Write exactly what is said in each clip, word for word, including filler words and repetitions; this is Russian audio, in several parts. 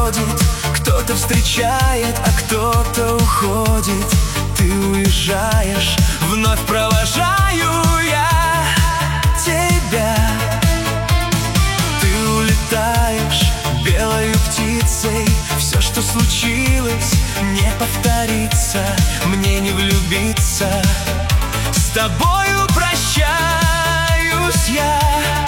проходит, кто-то встречает, а кто-то уходит. Ты уезжаешь, вновь провожаю я тебя. Ты улетаешь белою птицей. Все, что случилось, не повторится. Мне не влюбиться. С тобою прощаюсь я.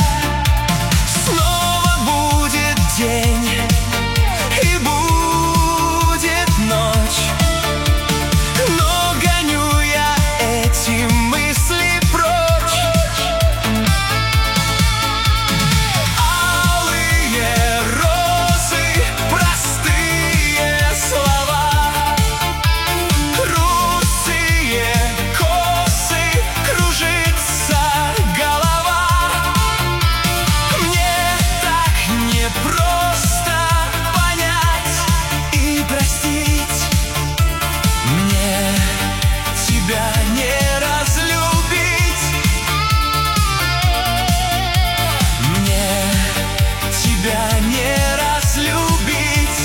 Снова будет день и будет ночь, но гоню я эти мысли прочь. Алые розы, простые слова, русые косы, кружится голова. Мне так непросто понять и простить. Мне тебя не разлюбить. Мне тебя не разлюбить.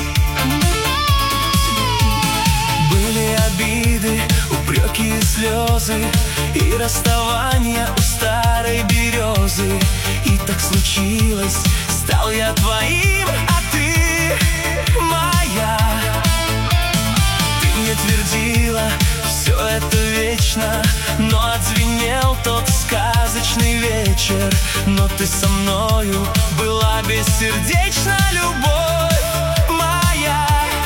Были обиды, упреки и слезы, и расставания у старой березы. И так случилось, стал я твоим, а ты моя. Ты мне твердила, все это вечно, но отзвенел тот сказочный вечер. Но ты со мною была бессердечна, любовь моя.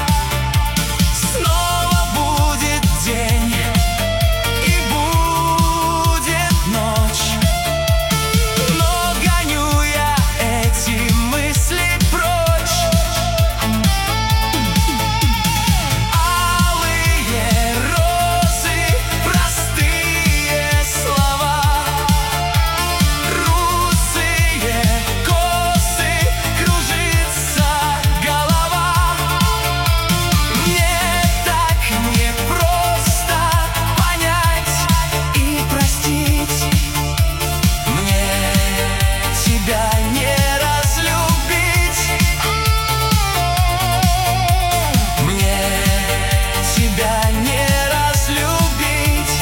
Снова будет день и будет ночь, но гоню я эти мысли прочь. Алые розы, простые слова, русые косы, кружится голова. Мне так непросто понять и простить. Мне тебя не разлюбить. Мне тебя не разлюбить.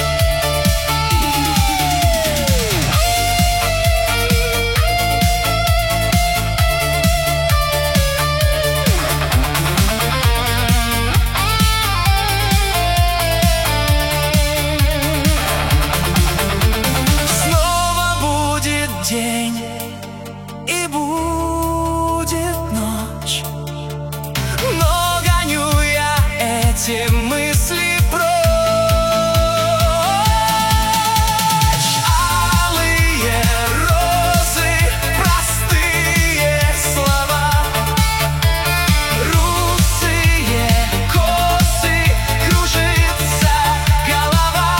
Снова будет день и будет ночь, но гоню я эти мысли прочь. Алые розы, простые слова, русые косы, кружится голова.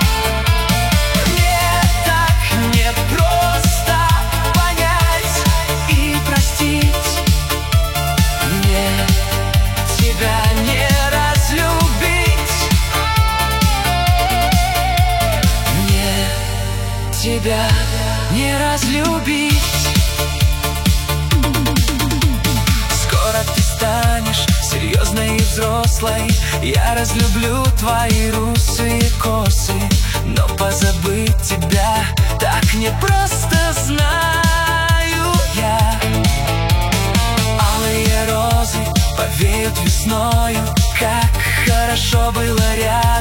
Мне так непросто понять и простить. Мне тебя не разлюбить. Мне тебя не разлюбить. Скоро ты станешь серьезной и взрослой. Я разлюблю твои русые косы, но позабыть тебя так непросто, знаю я. Алые розы повеют весною, как хорошо было рядом.